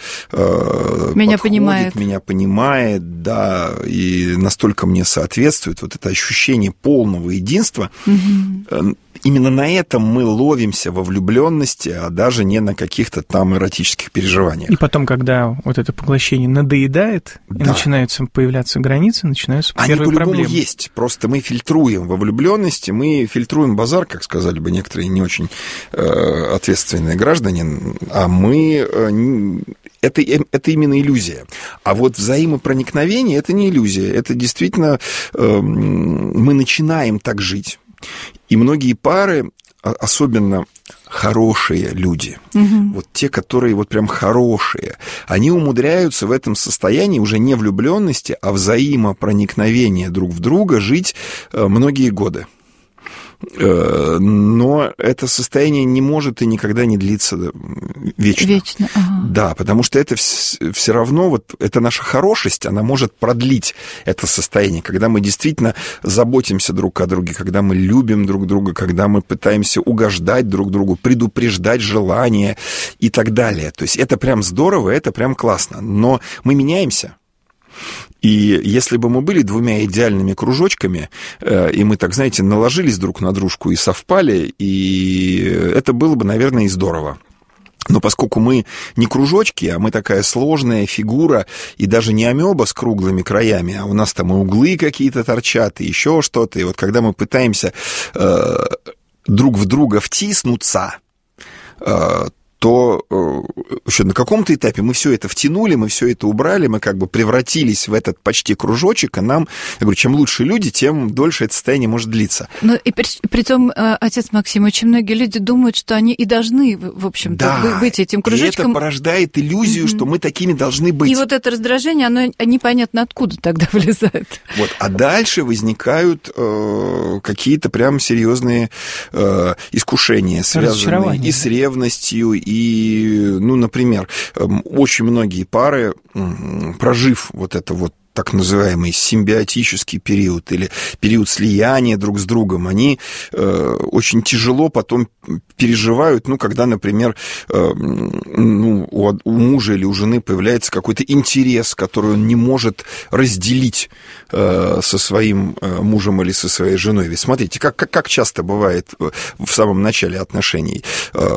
меня подходит, понимает. меня понимает, да, и настолько мне соответствует. Вот это ощущение полного единства. Угу. Именно на этом мы ловимся во влюбленности, а даже не на каких-то там эротических переживаниях. И Потом, когда вот это поглощение надоедает, да. и начинаются появляться границы, начинаются Они первые по-любому проблемы. есть, просто мы фильтруем во влюбленности, мы фильтруем базар, как сказали бы некоторые не очень э, ответственные граждане, а мы... Э, это, это именно иллюзия. А вот взаимопроникновение – это не иллюзия, это действительно э, мы начинаем так жить. И многие пары, особенно хорошие люди, угу. вот те, которые вот прям хорошие, они умудряются в этом состоянии уже не влюбленности, а взаимопроникновения друг в друга жить многие годы. Но это состояние не может и никогда не длиться вечно. Вечно, ага. Да, потому что это все равно, вот эта наша хорошесть, она может продлить это состояние, когда мы действительно заботимся друг о друге, когда мы любим друг друга, когда мы пытаемся угождать друг другу, предупреждать желания и так далее. То есть это прям здорово, это прям классно, но мы меняемся. И если бы мы были двумя идеальными кружочками, и мы, так знаете, наложились друг на дружку и совпали, и это было бы, наверное, и здорово. Но поскольку мы не кружочки, а мы такая сложная фигура, и даже не амеба с круглыми краями, а у нас там и углы какие-то торчат, и еще что-то, и вот когда мы пытаемся э, друг в друга втиснуться, э, то еще на каком-то этапе мы все это втянули, мы все это убрали, мы как бы превратились в этот почти кружочек, и нам, я говорю, чем лучше люди, тем дольше это состояние может длиться. Ну, и при, при том, отец Максим, очень многие люди думают, что они и должны, в общем-то, да, быть этим кружочком. И это порождает иллюзию, mm-hmm. что мы такими должны быть. И вот это раздражение, оно непонятно откуда тогда вылезает. Вот, а дальше возникают э, какие-то прям серьезные э, искушения, связанные и с ревностью, и, ну, например, очень многие пары, прожив вот это вот так называемый симбиотический период или период слияния друг с другом, они э, очень тяжело потом переживают, ну, когда, например, э, ну, у, у мужа или у жены появляется какой-то интерес, который он не может разделить э, со своим э, мужем или со своей женой. Ведь смотрите, как, как, как часто бывает в самом начале отношений. Э,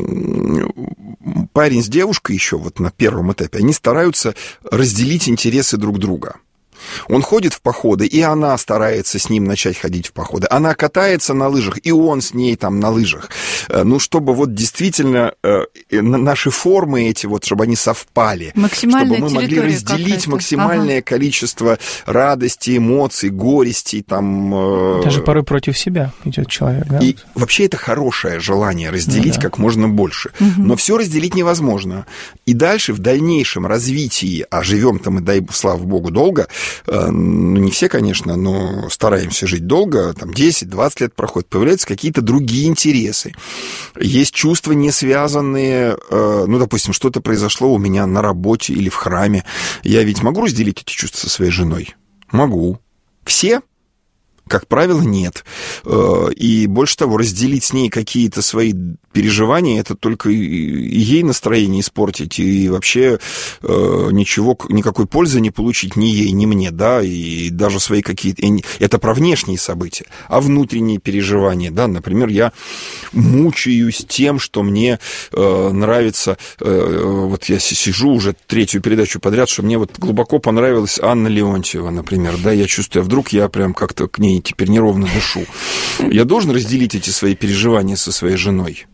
парень с девушкой еще вот на первом этапе, они стараются разделить интересы друг друга. Он ходит в походы, и она старается с ним начать ходить в походы. Она катается на лыжах, и он с ней там на лыжах. Ну, чтобы вот действительно наши формы эти вот, чтобы они совпали. Максимальная чтобы мы могли разделить максимальное ага. количество радости, эмоций, горестей. Там, даже порой против себя идет человек, да? И вообще это хорошее желание разделить ну, да. как можно больше. Угу. Но все разделить невозможно. И дальше в дальнейшем развитии, а живем-то мы, дай слава богу, долго, ну, не все, конечно, но стараемся жить долго, там десять-двадцать лет проходит, появляются какие-то другие интересы. Есть чувства, не связанные, ну, допустим, что-то произошло у меня на работе или в храме. Я ведь могу разделить эти чувства со своей женой? Могу. Все? Как правило, нет. И больше того, разделить с ней какие-то свои переживания, это только ей настроение испортить, и вообще ничего, никакой пользы не получить ни ей, ни мне, да, и даже свои какие-то... Это про внешние события, а внутренние переживания, да, например, я мучаюсь тем, что мне нравится... Вот я сижу уже третью передачу подряд, что мне вот глубоко понравилась Анна Леонтьева, например, да, я чувствую, а вдруг я прям как-то к ней теперь неровно дышу. Я должен разделить эти свои переживания со своей женой?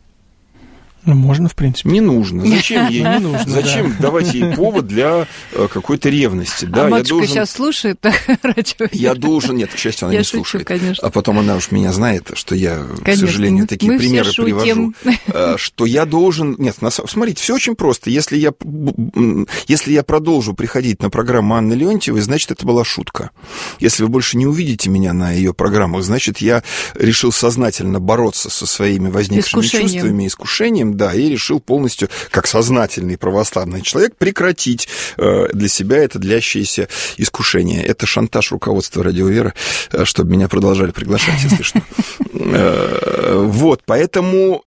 Ну, можно, в принципе. Не нужно. Зачем ей? Не нужно. Зачем да. давать ей повод для какой-то ревности? Да, а матушка я должен... сейчас слушает радио? Я должен... Нет, к счастью, она я не шучу, слушает. Конечно. А потом она уж меня знает, что я, конечно. к сожалению, такие Мы примеры все привожу. Что я должен... Нет, смотрите, все очень просто. Если я, если я продолжу приходить на программу Анны Леонтьевой, значит, это была шутка. Если вы больше не увидите меня на ее программах, значит, я решил сознательно бороться со своими возникшими искушением. чувствами, искушением, да, и решил полностью, как сознательный православный человек, прекратить для себя это длящееся искушение. Это шантаж руководства Радио Вера, чтобы меня продолжали приглашать, если что. Вот, поэтому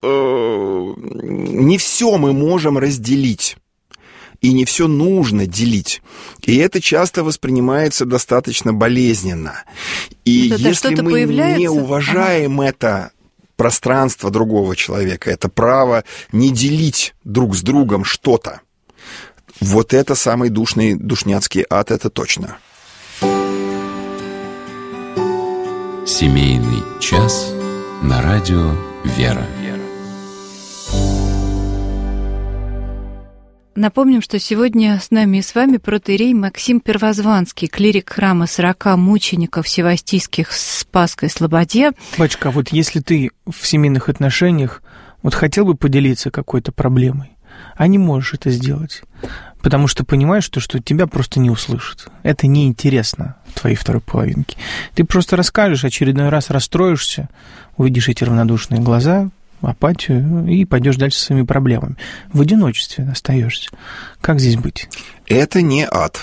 не все мы можем разделить. И не все нужно делить. И это часто воспринимается достаточно болезненно. И это если мы появляется? не уважаем ага. это... пространство другого человека, это право не делить друг с другом что-то. Вот это самый душный, душняцкий ад, это точно. Семейный час на радио «Вера». Напомним, что сегодня с нами и с вами протоиерей Максим Первозванский, клирик храма сорока мучеников севастийских в Спасской Слободе. Батюшка, вот если ты в семейных отношениях вот хотел бы поделиться какой-то проблемой, а не можешь это сделать, потому что понимаешь, что, что тебя просто не услышат. Это неинтересно твоей второй половинке. Ты просто расскажешь, очередной раз расстроишься, увидишь эти равнодушные глаза, апатию и пойдешь дальше со своими проблемами. В одиночестве остаешься. Как здесь быть? Это не ад.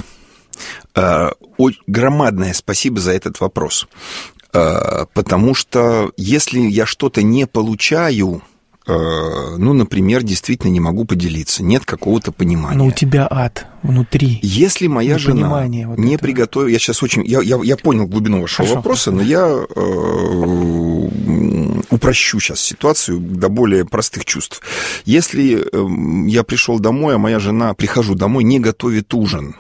Громадное спасибо за этот вопрос. Потому что если я что-то не получаю, ну, например, действительно не могу поделиться, нет какого-то понимания. Но у тебя ад внутри. Если моя жена вот не этого. приготовила... Я сейчас очень... Я, я, я понял глубину вашего Хорошо. вопроса, но я э, упрощу сейчас ситуацию до более простых чувств. Если э, я пришел домой, а моя жена, прихожу домой, не готовит ужин,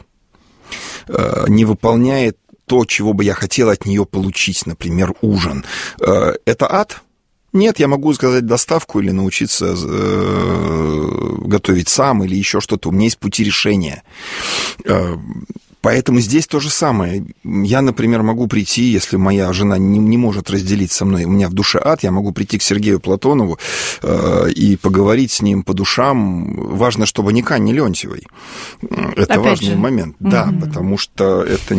э, не выполняет то, чего бы я хотел от нее получить, например, ужин, э, это ад? Нет, я могу заказать доставку или научиться э, готовить сам или еще что-то. У меня есть пути решения. Э, поэтому здесь то же самое. Я, например, могу прийти, если моя жена не, не может разделить со мной, у меня в душе ад, я могу прийти к Сергею Платонову э, и поговорить с ним по душам. Важно, чтобы не к Анне Леонтьевой. Это Опять важный же. момент. Угу. Да, потому что это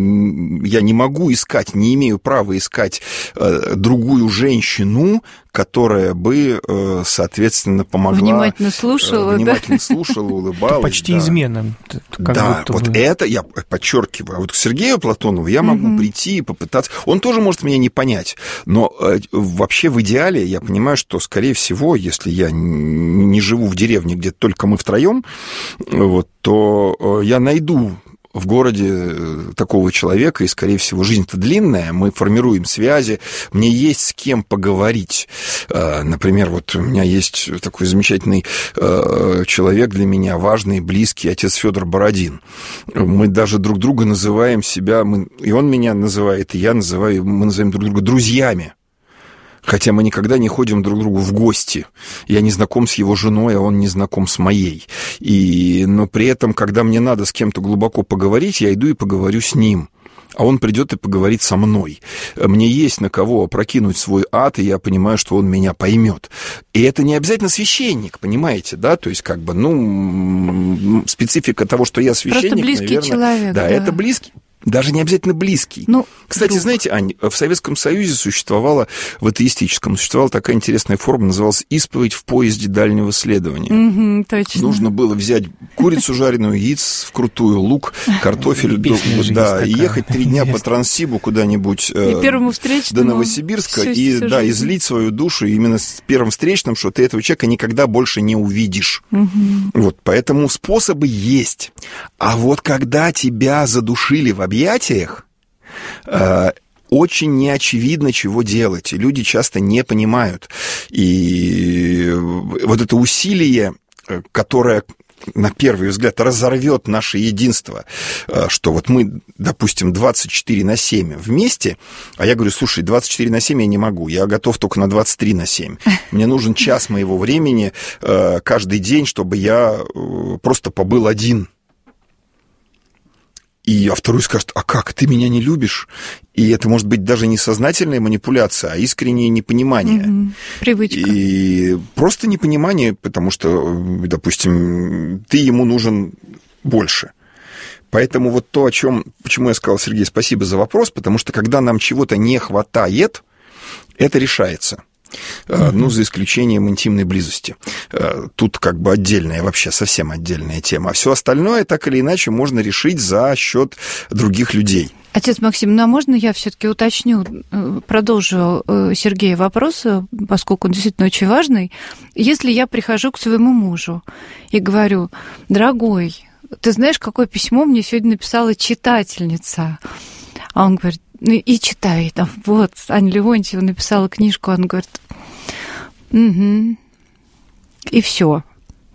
я не могу искать, не имею права искать э, другую женщину, которая бы, соответственно, помогла... Внимательно слушала, Внимательно да? слушала, улыбалась. Это почти да. измена. Как да, вот бы. это я подчеркиваю. А вот к Сергею Платонову я могу угу. прийти и попытаться... Он тоже может меня не понять, но вообще в идеале я понимаю, что, скорее всего, если я не живу в деревне, где только мы втроем, вот, то я найду в городе такого человека, и, скорее всего, жизнь-то длинная, мы формируем связи, мне есть с кем поговорить. Например, вот у меня есть такой замечательный человек для меня, важный, близкий, отец Федор Бородин. Мы даже друг друга называем себя, мы, и он меня называет, и я называю, мы называем друг друга друзьями. Хотя мы никогда не ходим друг к другу в гости. Я не знаком с его женой, а он не знаком с моей. И, но при этом, когда мне надо с кем-то глубоко поговорить, я иду и поговорю с ним. А он придет и поговорит со мной. Мне есть на кого опрокинуть свой ад, и я понимаю, что он меня поймет. И это не обязательно священник, понимаете, да? То есть, как бы, ну, специфика того, что я священник, просто близкий наверное, человек. Да, да, это близкий. Даже не обязательно близкий. Ну, Кстати, друг. знаете, Ань, в Советском Союзе существовала, в атеистическом, существовала такая интересная форма, называлась «Исповедь в поезде дальнего следования». Угу, точно. Нужно было взять курицу жареную, яиц вкрутую, лук, картофель, да, и ехать три дня по Транссибу куда-нибудь до Новосибирска и, да, излить свою душу именно с первым встречным, что ты этого человека никогда больше не увидишь. Вот, поэтому способы есть. А вот когда тебя задушили в объятиях, э, очень неочевидно, чего делать, и люди часто не понимают. И вот это усилие, которое, на первый взгляд, разорвет наше единство, что вот мы, допустим, двадцать четыре на семь вместе, а я говорю, слушай, двадцать четыре на семь я не могу, я готов только на двадцать три на семь. Мне нужен час моего времени каждый день, чтобы я просто побыл один. И, а второй скажет, а как, ты меня не любишь? И это может быть даже не сознательная манипуляция, а искреннее непонимание. Угу. Привычка. И просто непонимание, потому что, допустим, ты ему нужен больше. Поэтому вот то, о чем, почему я сказал, Сергей, спасибо за вопрос, потому что когда нам чего-то не хватает, это решается. Uh-huh. Ну, за исключением интимной близости. Тут как бы отдельная, вообще совсем отдельная тема. А все остальное так или иначе можно решить за счет других людей. Отец Максим, ну а можно я все-таки уточню, продолжу Сергея вопрос, поскольку он действительно очень важный. Если я прихожу к своему мужу и говорю, дорогой, ты знаешь, какое письмо мне сегодня написала читательница? А он говорит, ну и читает. А вот, Аня Леонтьева написала книжку, он говорит, угу. И все.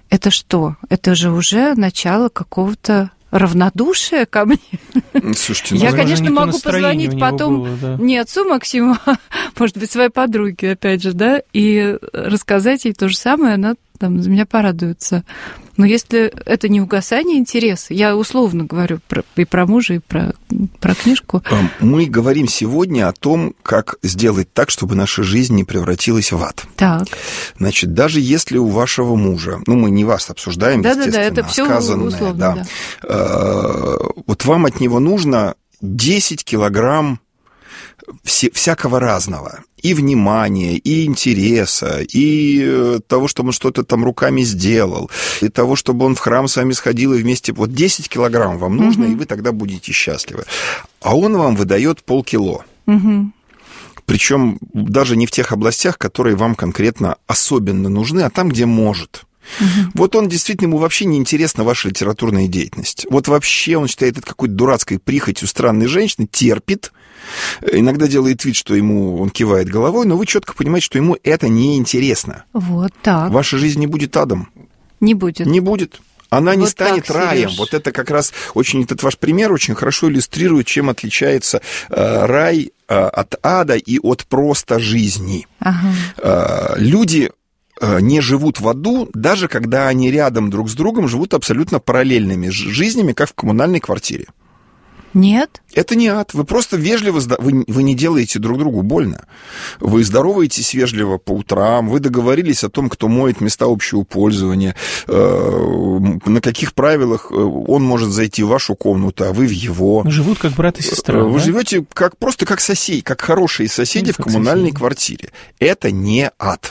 это что? Это же уже начало какого-то равнодушие ко мне. Слушайте, я, возможно, конечно, могу позвонить потом было, да. не отцу Максиму, а, может быть, своей подруге, опять же, да, и рассказать ей то же самое, она там за меня порадуется. Но если это не угасание интереса, я условно говорю про, и про мужа, и про, про книжку. Мы говорим сегодня о том, как сделать так, чтобы наша жизнь не превратилась в ад. Так. Значит, даже если у вашего мужа, ну, мы не вас обсуждаем, да, естественно, да, да, это а все сказанное, условно, да. да. Вот вам от него нужно десять килограмм всякого разного. И внимания, и интереса, и того, чтобы он что-то там руками сделал, и того, чтобы он в храм с вами сходил и вместе... Вот десять килограмм вам нужно, угу. и вы тогда будете счастливы. А он вам выдает полкило. Угу. Причем даже не в тех областях, которые вам конкретно особенно нужны, а там, где может. Угу. Вот он действительно, ему вообще не интересна ваша литературная деятельность. Вот вообще он считает это какой-то дурацкой прихотью странной женщины, терпит, иногда делает вид, что ему он кивает головой, но вы четко понимаете, что ему это не интересно. Вот так. Ваша жизнь не будет адом. Не будет. Не будет. Она вот не станет так, раем. Сереж. Вот это как раз очень, этот ваш пример очень хорошо иллюстрирует, чем отличается э, рай э, от ада и от просто жизни. Ага. Э, люди не живут в аду, даже когда они рядом друг с другом живут абсолютно параллельными жизнями, как в коммунальной квартире. Нет. Это не ад. Вы просто вежливо... Вы, вы не делаете друг другу больно. Вы здороваетесь вежливо по утрам, вы договорились о том, кто моет места общего пользования, э, на каких правилах он может зайти в вашу комнату, а вы в его. Живут как брат и сестра. Вы да? живете как, просто как соседи, как хорошие соседи как в коммунальной соседи. квартире. Это не ад.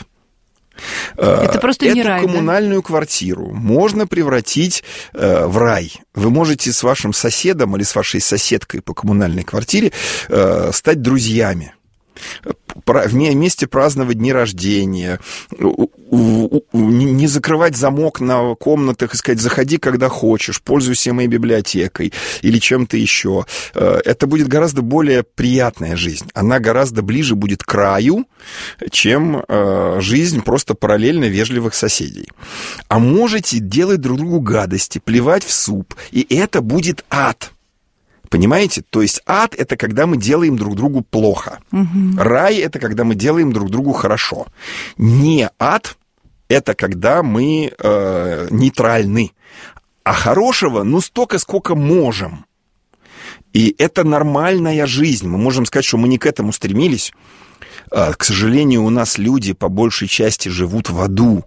Это просто не Эту рай, коммунальную да? квартиру можно превратить э, в рай. Вы можете с вашим соседом или с вашей соседкой по коммунальной квартире э, стать друзьями. Вместе праздновать дни рождения, не закрывать замок на комнатах и сказать, заходи, когда хочешь, пользуйся моей библиотекой или чем-то еще. Это будет гораздо более приятная жизнь. Она гораздо ближе будет к раю, чем жизнь просто параллельно вежливых соседей. А можете делать друг другу гадости, плевать в суп, и это будет ад. Понимаете? То есть ад – это когда мы делаем друг другу плохо. Угу. Рай – это когда мы делаем друг другу хорошо. Не ад – это когда мы э, нейтральны. А хорошего, ну, столько, сколько можем. И это нормальная жизнь. Мы можем сказать, что мы не к этому стремились. Э, к сожалению, у нас люди по большей части живут в аду.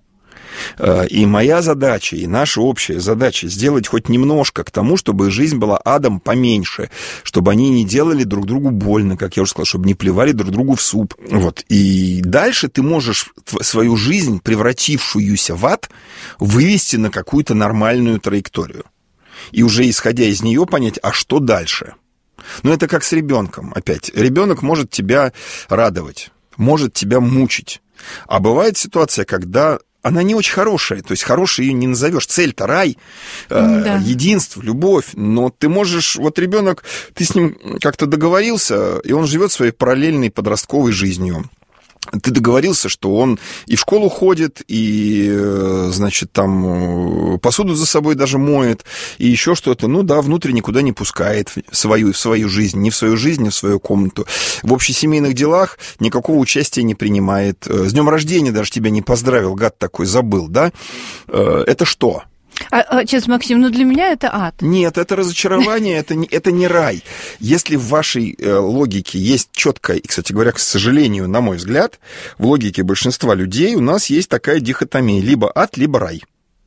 И моя задача, и наша общая задача сделать хоть немножко к тому, чтобы жизнь была адом поменьше, чтобы они не делали друг другу больно, как я уже сказал, чтобы не плевали друг другу в суп. Вот. И дальше ты можешь свою жизнь, превратившуюся в ад, вывести на какую-то нормальную траекторию. И уже исходя из нее понять, а что дальше? Ну, это как с ребенком. Опять, ребенок может тебя радовать, может тебя мучить. А бывает ситуация, когда она не очень хорошая, то есть хорошей ее не назовешь. Цель-то рай, да. э, единство, любовь, но ты можешь, вот ребенок, ты с ним как-то договорился, и он живет своей параллельной подростковой жизнью. Ты договорился, что он и в школу ходит, и, значит, там посуду за собой даже моет, и еще что-то. Ну да, внутрь никуда не пускает свою, свою жизнь, ни в свою жизнь, ни в свою комнату. В общесемейных делах никакого участия не принимает. С днем рождения даже тебя не поздравил, гад такой, забыл, да? Это что? А, отец Максим, ну для меня это ад. Нет, это разочарование, это не, это не рай. Если в вашей э, логике есть четкая, и, кстати говоря, к сожалению, на мой взгляд, в логике большинства людей у нас есть такая дихотомия: либо ад, либо рай.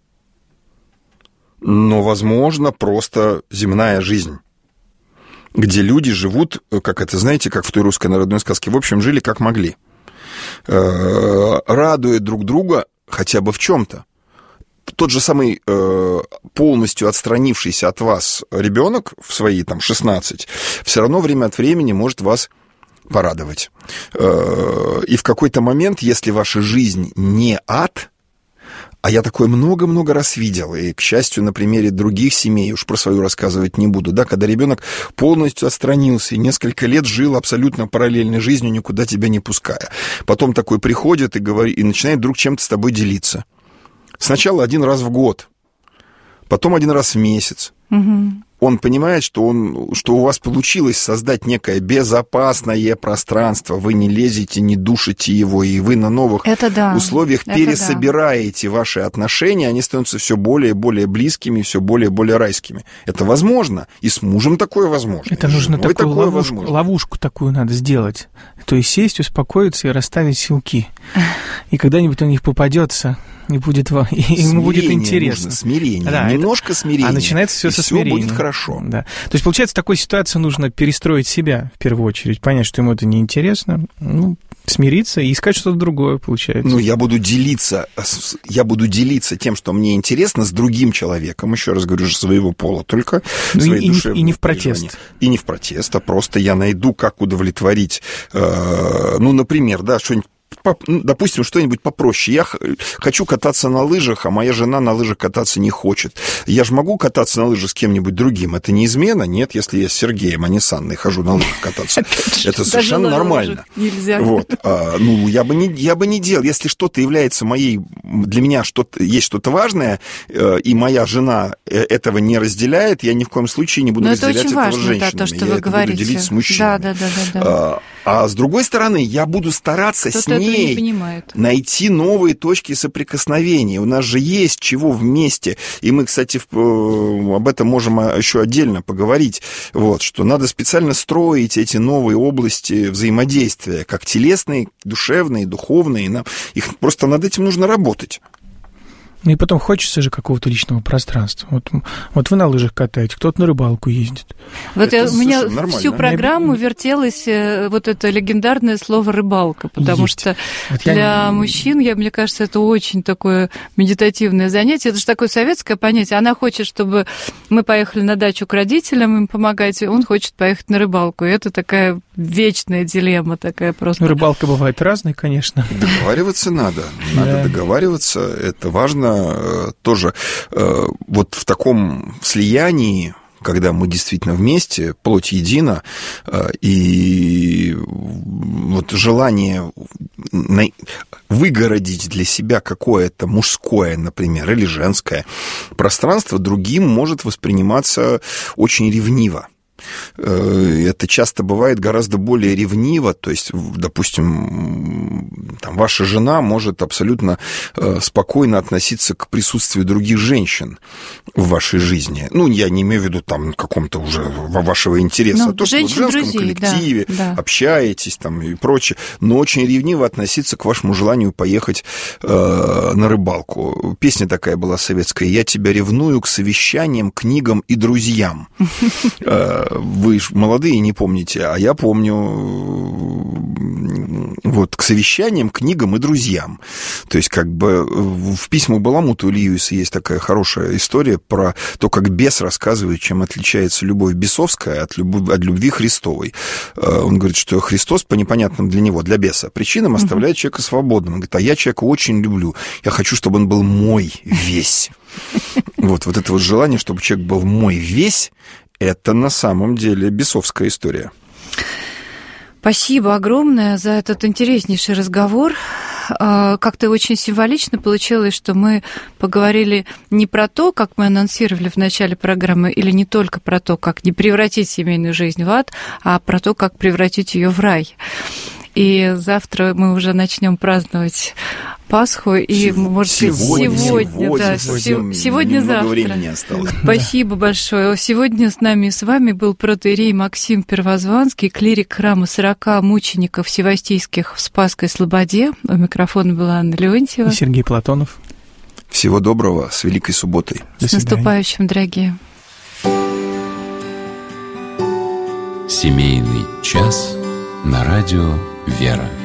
Но, возможно, просто земная жизнь, где люди живут, как это, знаете, как в той русской народной сказке, в общем, жили как могли, э, радуя друг друга хотя бы в чем-то. Тот же самый э, полностью отстранившийся от вас ребенок в свои там шестнадцать все равно время от времени может вас порадовать. Э, и в какой-то момент, если ваша жизнь не ад, а я такое много-много раз видел, и, к счастью, на примере других семей, уж про свою рассказывать не буду, да, когда ребенок полностью отстранился и несколько лет жил абсолютно параллельной жизнью, никуда тебя не пуская. Потом такой приходит и, говорит, и начинает вдруг чем-то с тобой делиться. Сначала один раз в год, потом один раз в месяц. Угу. Он понимает, что, он, что у вас получилось создать некое безопасное пространство. Вы не лезете, не душите его, и вы на новых да. условиях Это пересобираете да. ваши отношения, они становятся все более и более близкими, все более и более райскими. Это возможно, и с мужем такое возможно. Это нужно такую такое ловушку, ловушку такую надо сделать. То есть сесть, успокоиться и расставить силки. И когда-нибудь он в них попадется, и будет, и ему будет интересно. Нужно, смирение, да, немножко это... смирения. А начинается все со смирения. Все будет хорошо. Да. То есть, получается, в такой ситуации нужно перестроить себя, в первую очередь, понять, что ему это неинтересно, ну, смириться и искать что-то другое, получается. Ну, я буду делиться, я буду делиться тем, что мне интересно, с другим человеком, еще раз говорю, своего пола, только ну, своей и, душевной и не в протест. И не в протест, а просто я найду, как удовлетворить, э, ну, например, да, что-нибудь, допустим, что-нибудь попроще. Я хочу кататься на лыжах, а моя жена на лыжах кататься не хочет. Я же могу кататься на лыжах с кем-нибудь другим. Это не измена? Нет, если я с Сергеем, а не с Анной хожу на лыжах кататься. Это совершенно нормально. Нельзя. Вот. А, ну, я бы, не, я бы не делал. Если что-то является моей... Для меня что-то, есть что-то важное, и моя жена этого не разделяет, я ни в коем случае не буду Но разделять это очень этого важно, с женщинами. Да, то, что я вы это говорите. буду делить с мужчинами. Да, да, да, да, да. А, а с другой стороны, я буду стараться Кто-то с ней найти новые точки соприкосновения. У нас же есть чего вместе. И мы, кстати, об этом можем еще отдельно поговорить. Вот, что надо специально строить эти новые области взаимодействия, как телесные, душевные, духовные. Нам, их просто над этим нужно работать. Ну и потом хочется же какого-то личного пространства. Вот, вот вы на лыжах катаете, кто-то на рыбалку ездит. Вот я, у меня нормально. Всю программу вертелось вот это легендарное слово «рыбалка», потому Есть. что вот для я... мужчин, я, мне кажется, это очень такое медитативное занятие. Это же такое советское понятие. Она хочет, чтобы мы поехали на дачу к родителям им помогать, он хочет поехать на рыбалку. И это такая вечная дилемма такая просто. Ну, рыбалка бывает разной, конечно. Договариваться надо. Надо да. договариваться. Это важно. Тоже вот в таком слиянии, когда мы действительно вместе, плоть едина, и вот желание выгородить для себя какое-то мужское, например, или женское пространство другим может восприниматься очень ревниво. Это часто бывает гораздо более ревниво, то есть, допустим, там, ваша жена может абсолютно спокойно относиться к присутствию других женщин в вашей жизни. Ну, я не имею в виду там каком-то уже вашего интереса, ну, а то, что в женском друзей, коллективе да, да. общаетесь там и прочее, но очень ревниво относиться к вашему желанию поехать э, на рыбалку. Песня такая была советская: «Я тебя ревную к совещаниям, книгам и друзьям». Вы молодые не помните, а я помню, вот, к совещаниям, книгам и друзьям. То есть, как бы в письмах Баламута у Льюиса есть такая хорошая история про то, как бес рассказывает, чем отличается любовь бесовская от любви, от любви Христовой. Он говорит, что Христос по непонятным для него, для беса, причинам оставляет человека свободным. Он говорит, а я человека очень люблю, я хочу, чтобы он был мой весь. Вот, вот это вот желание, чтобы человек был мой весь, это на самом деле бесовская история. Спасибо огромное за этот интереснейший разговор. Как-то очень символично получилось, что мы поговорили не про то, как мы анонсировали в начале программы, или не только про то, как не превратить семейную жизнь в ад, а про то, как превратить ее в рай. И завтра мы уже начнем праздновать Пасху, и, сегодня, может быть, сегодня, сегодня, да, сегодня, сегодня завтра. Времени осталось. Спасибо большое. Сегодня с нами и с вами был протоиерей Максим Первозванский, клирик храма сорока мучеников севастийских в Спасской Слободе. У микрофона была Анна Леонтьева. И Сергей Платонов. Всего доброго, с Великой Субботой. С наступающим, дорогие. Семейный час на радио «Вера».